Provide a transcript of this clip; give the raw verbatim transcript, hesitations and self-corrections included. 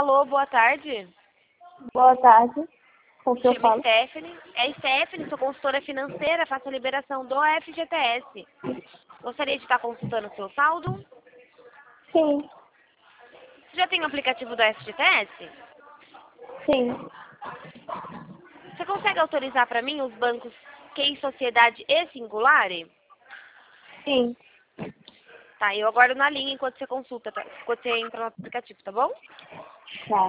Alô, boa tarde. Boa tarde. Com que eu Chama falo? Stephanie. É Stephanie, sou consultora financeira, faço a liberação do F G T S. Gostaria de estar consultando o seu saldo? Sim, Você já tem o aplicativo do F G T S? sim, Você consegue autorizar para mim os bancos Q I Sociedade e Singular? sim. Tá, eu aguardo na linha enquanto você consulta, tá? Enquanto você entra no aplicativo, tá bom? Tá.